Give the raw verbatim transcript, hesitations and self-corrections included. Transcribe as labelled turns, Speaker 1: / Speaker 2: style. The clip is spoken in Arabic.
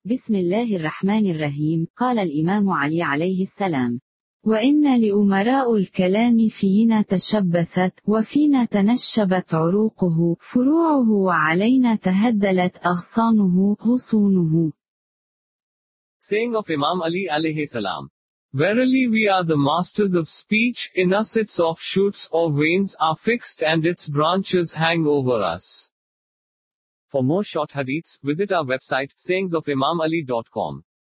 Speaker 1: بسم الله الرحمن الرحيم. قال الإمام علي عليه السلام: وإن لأمراء الكلام فينا تشبثت، وفينا تنشبت عروقه، فروعه، وعلينا تهدلت أغصانه، غصونه.
Speaker 2: Saying of Imam Ali alayhi salam. Verily we are the masters of speech, in us its offshoots or veins are fixed and its branches hang over us. For more short hadiths, visit our website sayings of imam ali dot com.